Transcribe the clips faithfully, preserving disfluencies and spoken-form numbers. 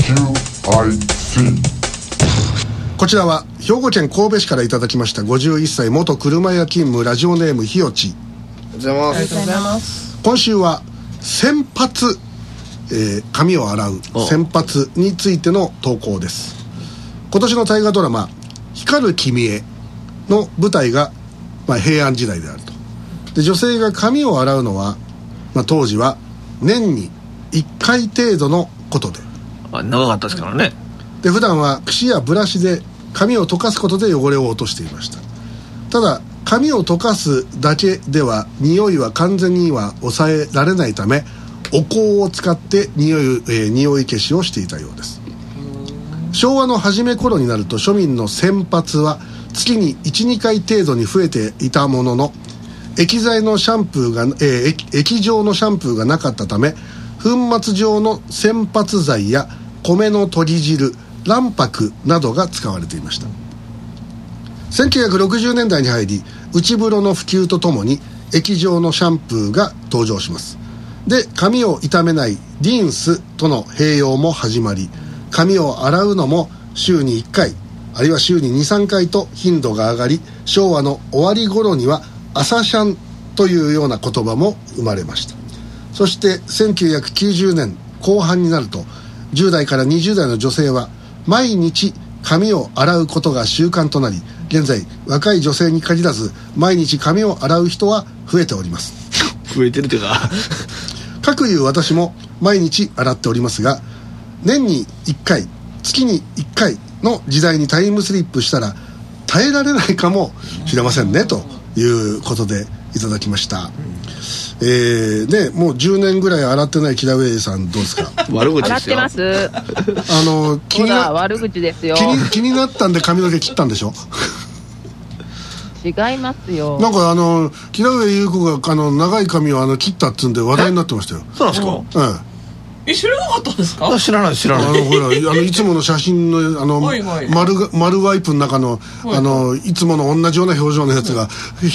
キューアイシー。 こちらは兵庫県神戸市からいただきました。ごじゅういっさい元車屋勤務、ラジオネームひよち。 ありがとうございます。 今週は洗髪、えー、髪を洗う洗髪についての投稿です。今年の大河ドラマ光る君への舞台が、まあ、平安時代であると。で、女性が髪を洗うのは、まあ、当時は年にいっかい程度のことで、 あ、長かったですからね。 で、普段は櫛やブラシで髪を溶かすことで汚れを落としていました。ただ髪を溶かすだけでは匂いは完全には抑えられないため、お香を使って匂い、えー、匂い消しをしていたようです。昭和の初め頃になると庶民の洗髪は月に いちにかい程度に増えていたものの、液剤のシャンプーが、えー、液, 液状のシャンプーがなかったため、粉末状の洗髪剤や米のとぎ汁、卵白などが使われていました。せんきゅうひゃくろくじゅうねんだいに入り、内風呂の普及とともに液状のシャンプーが登場します。で、髪を傷めないリンスとの併用も始まり、髪を洗うのも週にいっかい、あるいは週に にさんかいと頻度が上がり、昭和の終わり頃には朝シャンというような言葉も生まれました。そしてせんきゅうひゃくきゅうじゅうねんこう半になると、じゅうだいからにじゅうだいの女性は毎日髪を洗うことが習慣となり、現在若い女性に限らず毎日髪を洗う人は増えております。 増えてるというか各いう私も毎日洗っておりますが、年にいっかい、月にいっかいの時代にタイムスリップしたら耐えられないかもしれませんね、ということでいただきました。えー、でもうじゅうねんぐらい洗ってない木田上さんどうですか？ 悪口ですよ。 洗ってます。 あの気にな悪口ですよ。 気に気になったんで髪の毛切ったんでしょ？ 違いますよ。 なんかあの木田上優子があの長い髪をあの切ったっつうんで話題になってましたよ。 そうなんですか？ うん。 え、知らなかったんですか？ 知らない知らない。 あのほらあのいつもの写真のあのはいはい、 丸が丸ワイプの中の、はいはい、あのいつもの同じような表情のやつが、はい、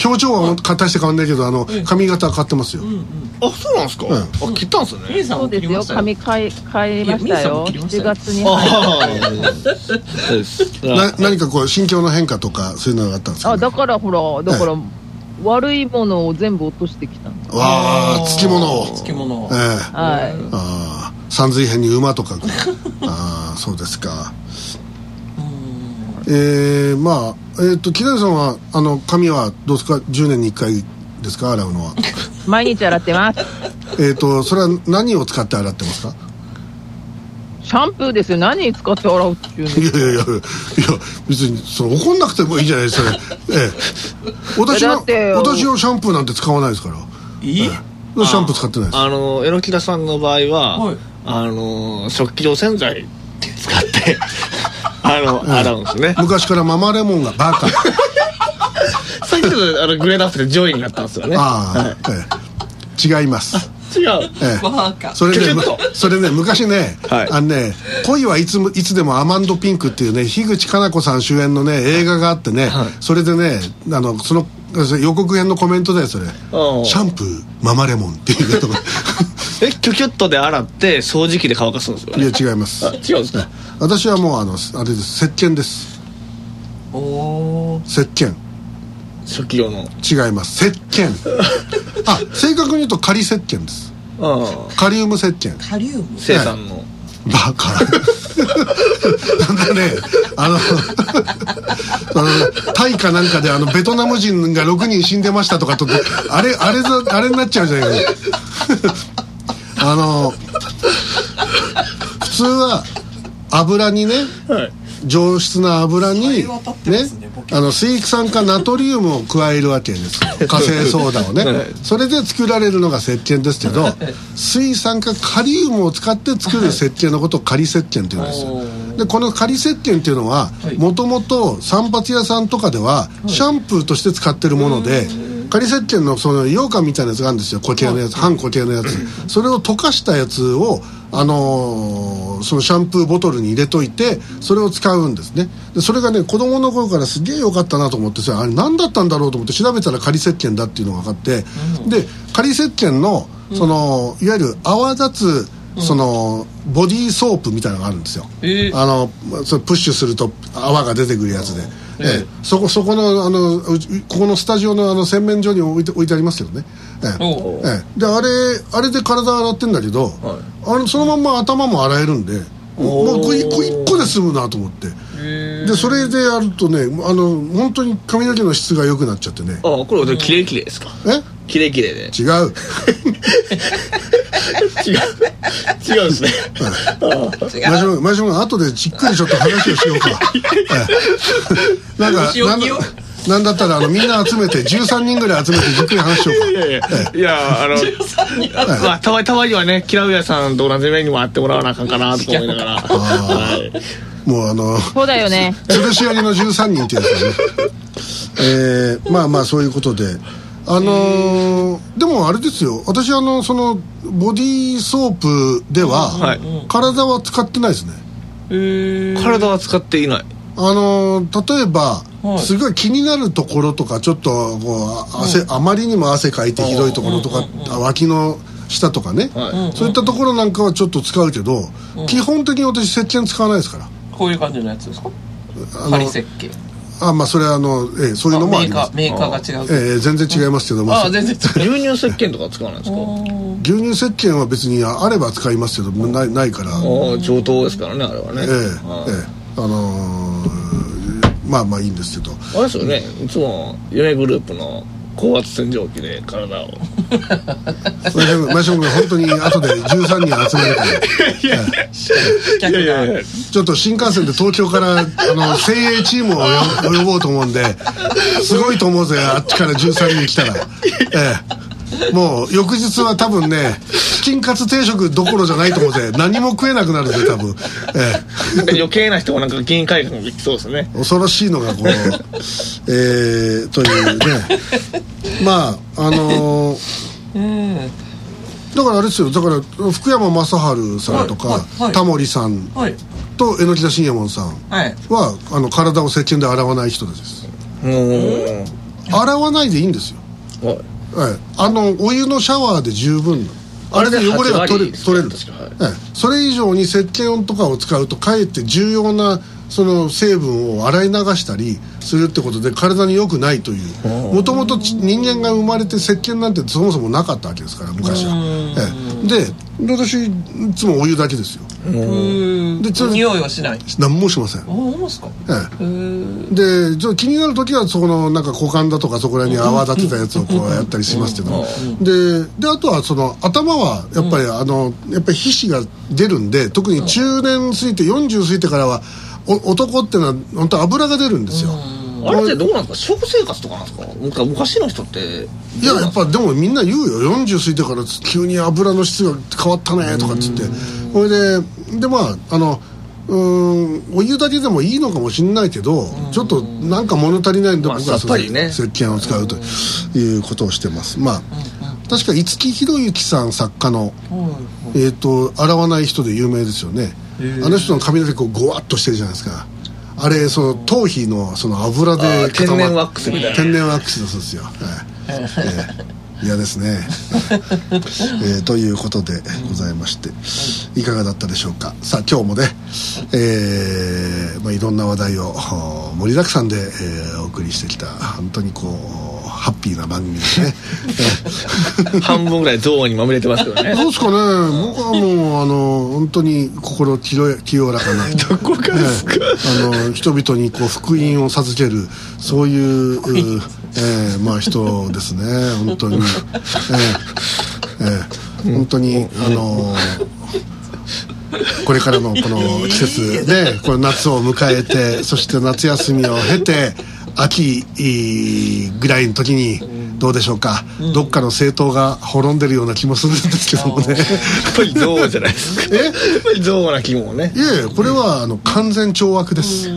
表情は大して変わんないけどあの、はい、髪型変わってますよ。うんうん、 あ、そうなんですか？うん、あ、切ったんですね。 そうですよ。髪変え変えましたよ。しちがつに入ってな何かこう心境の変化とかそういうのがあったんですか、ね？ あ、だからほらだから、はい、悪いものを全部落としてきたんです。 わあ、つきものをつきものを、 えー、 はい。 ああ、山水編に馬とかああ、そうですか。えー、まあえっ、ー、と木田さんはあの髪はどうですか？じゅうねんにいっかいですか？洗うのは毎日洗ってます。 えっとそれは何を使って洗ってますか？ シャンプーですよ。何に使って洗うっていうの？ いやいやいやいや、別にその怒んなくてもいいじゃないですか。ええ、私は私はシャンプーなんて使わないですから。 いい、ええ、シャンプー使ってないです。 あの榎木田さんの場合は、はい、あの食器用洗剤使ってあの、ええ、洗うんですね。 昔からママレモンがバカさっきのあのグレードアップで上位になったんですよね。 ああ、はい、ええ、違います。 違う、 ええ、それねそれね昔ね、はい、あのね恋はいつもいつでもアマンドピンクっていうね樋口かな子さん主演のね映画があってね、はい、それでねあのその予告編のコメントだよそれ。シャンプーママレモンっていうとこえキュキュッとで洗って掃除機で乾かすんですよね？ いや違います。 あ、違うんですか？ 私はもうあのあれです石鹸です。 おー、 石鹸食器用の違います。石鹸あ、正確に言うと仮石鹸です。 あカリウム石鹸。 カリウム生産の、 はい、バカなんかねあのあのタイかなんかであのベトナム人がろくにん死んでましたとかとあれあれあれになっちゃうじゃないかあの普通は油にね、はい、上質な油にね、あの水酸化ナトリウムを加えるわけですよ。火性ソーダをね、はい、それで作られるのが石鹸ですけど、水酸化カリウムを使って作る石鹸のことを仮石鹸っていうんですよ。でこの仮石鹸っていうのはもともと散髪屋さんとかではシャンプーとして使ってるもので、仮石鹸のその羊羹みたいなやつがあるんですよ。固形のやつ、半固形のやつ、それを溶かしたやつをあのー、そのシャンプーボトルに入れといてそれを使うんですね。でそれがね子供の頃からすげえ良かったなと思ってさ、あれ何だったんだろうと思って調べたら仮石鹸だっていうのが分かって、うん、で仮石鹸のそのいわゆる泡立つそのボディーソープみたいなのがあるんですよ、 えー、 あのそれプッシュすると泡が出てくるやつで、えーえー、そこそこのあのここのスタジオのあの洗面所に置いて置いてありますけどね、えーえー、であれあれで体洗ってんだけど、はい、あのそのまんま頭も洗えるんで、もうこれいっこいっこで済むなと思って、でそれでやるとね、あの本当に髪の毛の質が良くなっちゃってね。 あ、これキレイキレイですか？ え？ キレイキレイで。 違う。 違う。違うんですね。 マシモン、マシモン、後でじっくりちょっと話をしようか。なんかなんだなんだったらあのみんな集めてじゅうさんにんぐらい集めてじっくり話しようか。 いやいや、いやあのまあたまたまにはね、キラウヤさんと同じ目にも会ってもらわなあかんかなと思いながら。はい。 もうあのそうだよね。 吊るし上げのじゅうさんにんってやつだね。えー、まあまあそういうことで。あのー、でもあれですよ、私あのそのボディーソープでは、はい、体は使ってないですね。 へー、体は使っていない。 あのー、例えば、はい、すごい気になるところとかちょっとこう汗、うん、あまりにも汗かいてひどいところとか、うん、脇の下とかね、はい、そういったところなんかはちょっと使うけど、うん、基本的に私石鹸使わないですから。 こういう感じのやつですか？針石鹸。 あ、まあそれはあの、えー、そういうのもあります。 メーカー、メーカーが違う。 えー、全然違いますけども。 ああ、全然違う。 牛乳石鹸とか使わないですか？ 牛乳石鹸は別にあれば使いますけど、ない、ないから。ああ、上等ですからね、あれはね。 えー、えー、あのー、まあまあいいんですけど。 あれですよね、いつも夢グループの高圧洗浄機で体をえ、なんか余計な人もなんか議員会館もできそうですね。 恐ろしいのがこのえー、というねまああのーうん、だからあれですよ、だから福山雅治さんとか、はいはい、タモリさん、はい、と榎田信也門さんは、はい、あの体を石鹸で洗わない人たちです。洗わないでいいんですよ、はいはい、あのお湯のシャワーで十分な、あれで汚れが取れ、取れるんですよ、はい、それ以上に石鹸とかを使うとかえって重要なその成分を洗い流したりするってことで体に良くないという、もともと人間が生まれて石鹸なんてそもそもなかったわけですから昔は、ええ、で私いつもお湯だけですよ。 で匂いはしない、 何もしません。あ、 ほんまですか？ ええ、でちょっと気になる時はそこのなんか股間だとかそこらに泡立てたやつをこうやったりしますけど、でであとはその頭はやっぱりあのやっぱり皮脂が出るんで、特に中年過ぎてよんじゅう過ぎてからはお男ってのは本当油が出るんですよ。 あれってどうなんですか？食生活とかなんですか？昔の人っていややっぱでもみんな言うよ、よんじゅう過ぎてから急に油の質が変わったねとかっつって、それででまああのうーんお湯だけでもいいのかもしれないけど、ちょっとなんか物足りないんで僕はその石鹸を使うということをしてます。まあ確か五木ひろゆきさん作家のえっと洗わない人で有名ですよね。あの人の髪の毛こうゴワッとしてるじゃないですか。あれその頭皮のその油で天然ワックスみたいな、 天然ワックスだそうですよ。はい、えー、嫌ですね、えー、ということでございまして、いかがだったでしょうか。さあ今日もね、えーまあ、いろんな話題を盛りだくさんで、えー、お送りしてきた本当にこうハッピーな番組ですね半分ぐらい憎悪にまみれてますけどね。 どうですかね、僕はもうあの本当に心清らかなどこかですか、 ね、あの人々にこう福音を授けるそういう、えー、まあ人ですね本当に、えーえー、本当にあのこれからのこの季節でこの夏を迎えて、そして夏休みを経て秋ぐらいの時にどうでしょうか、うん、どっかの政党が滅んでるような気もするんですけどもね。やっぱり憎悪じゃないですか。えやっぱり憎悪な気もね。 いやいやこれはあの完全懲悪です、はい、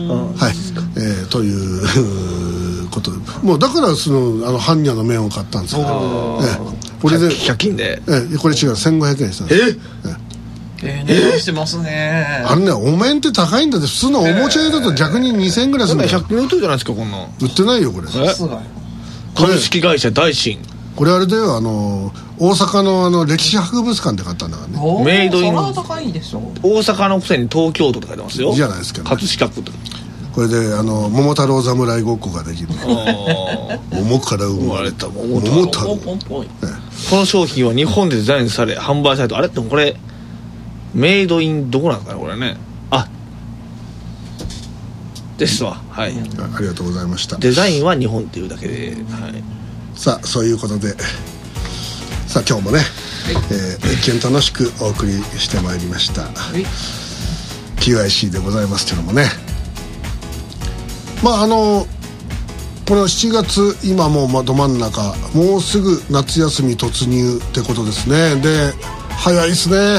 えー、ということで、もうだからそのあの般若の面を買ったんですよ、えー、これでひゃく均で、 えー、これ違うせんごひゃくえんしたんです。ええーえー、値段してますね。 あれね、お面って高いんだって。普通のおもちゃ屋だと逆ににせんえんぐらいするんだよ。 ひゃく均売ってるじゃないですかこんな。 売ってないよこれ。 株式会社大新。 これあれではあの大阪のあの歴史博物館で買ったんだからね。 メイドインそれは高いでしょ。 大阪のくせに東京都って書いてますよ。 いいじゃないですか、ね、 葛飾区とか。 これであの桃太郎侍ごっこができる。桃から生まれた桃太郎。 この商品は日本でデザインされ販売された。あれってこれメイドインどこなんですかねこれね。あですわ。はい、 ありがとうございました。 デザインは日本っていうだけで、はい、 さあそういうことでさあ今日もね、はい、えー、一見楽しくお送りしてまいりました、はい、キューアイシー でございますけどもね、まああのこのしちがつ今もうど真ん中、もうすぐ夏休み突入ってことですね。で早いですね。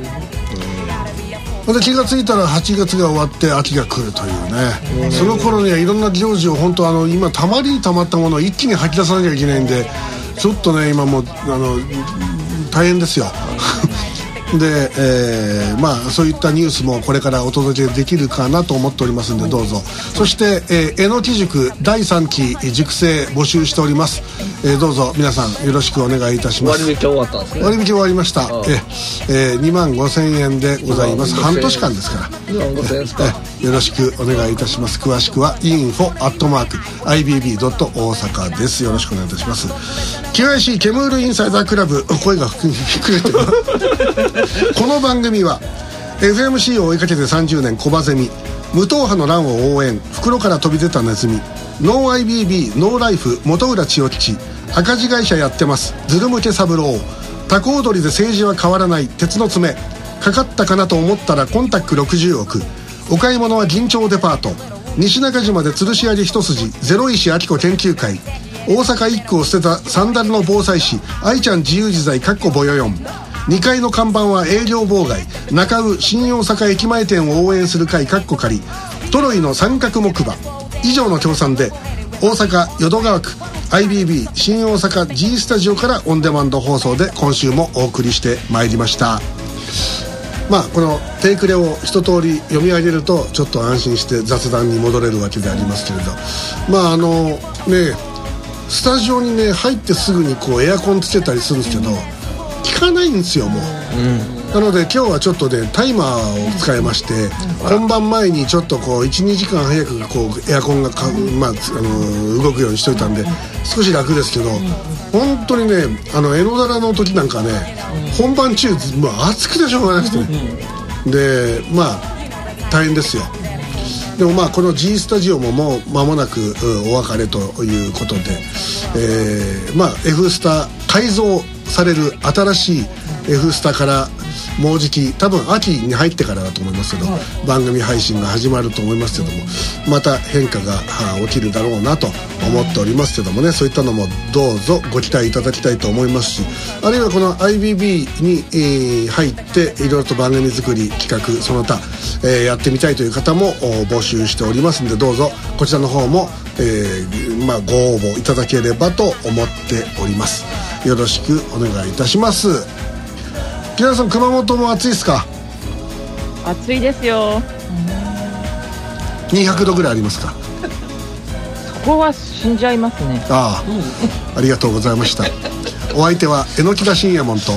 で気がついたらはちがつが終わって秋が来るというね、その頃にはいろんな行事を本当あの今たまりにたまったものを一気に吐き出さなきゃいけないんで、ちょっとね今もうあの大変ですよで、えー、まあそういったニュースもこれからお届けできるかなと思っておりますんでどうぞ。そして、えー、えのき塾だいさんき塾生募集しております、えー、どうぞ皆さんよろしくお願いいたします。 割引終わったんですね。 割引終わりました。えー、にまんごせんえんでございます。半年間ですからにまんごせんえんですか。 えよろしくお願いいたします。詳しくは インフォ アットマーク アイビービー ドット 大阪 です。よろしくお願いいたします。 キューアイシー ケムールインサイダークラブ、声が膨れてるこの番組は エフエムシー を追いかけてさんじゅうねんコバゼミ、無党派の乱を応援、袋から飛び出たネズミ、ノー アイビービー ノーライフ元浦千代吉、赤字会社やってますズル向け三郎、タコ踊りで政治は変わらない鉄の爪、かかったかなと思ったらコンタックろくじゅうおく、お買い物は銀町デパート、西中島で吊るし上げ一筋ゼロ石明子研究会、大阪一区を捨てたサンダルの防災士愛ちゃん自由自在かっこボヨヨン、にかいの看板は営業妨害、中尾新大阪駅前店を応援する会かっこ仮、トロイの三角木馬、以上の協賛で大阪淀川区 アイビービー 新大阪 G スタジオからオンデマンド放送で今週もお送りしてまいりました。まあこのテイクレを一通り読み上げるとちょっと安心して雑談に戻れるわけでありますけれど、まああのねスタジオにね入ってすぐにこうエアコンつけたりするんですけど効かないんですよもう、うんなので今日はちょっとねタイマーを使いまして、本番前にちょっとこう いちにじかん早くこうエアコンがか、まあ、あの動くようにしといたんで少し楽ですけど、本当にねあのエロダラの時なんかね本番中、まあ、暑くてしょうがなくて、ね、でまあ大変ですよ。でもまあこの G スタジオももう間もなくお別れということで、えー、まあ F スタ改造される新しい F スタからもうじき多分秋に入ってからだと思いますけど、はい、番組配信が始まると思いますけども、また変化が起きるだろうなと思っておりますけどもね、そういったのもどうぞご期待いただきたいと思いますし、あるいはこの アイビービー に、えー、入っていろいろと番組作り企画その他、えー、やってみたいという方も募集しておりますので、どうぞこちらの方も、えーまあ、ご応募いただければと思っております。よろしくお願いいたします。木原さん、熊本も暑いですか？ 暑いですよ。 にひゃくどぐらいありますか？ そこは死んじゃいますね。 ああ、ありがとうございました。お相手は榎田信也門と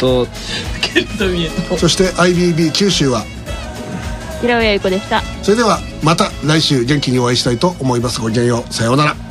そして アイビービー 九州は平尾由子でした。 それではまた来週元気にお会いしたいと思います。ごきげんよう、さようなら。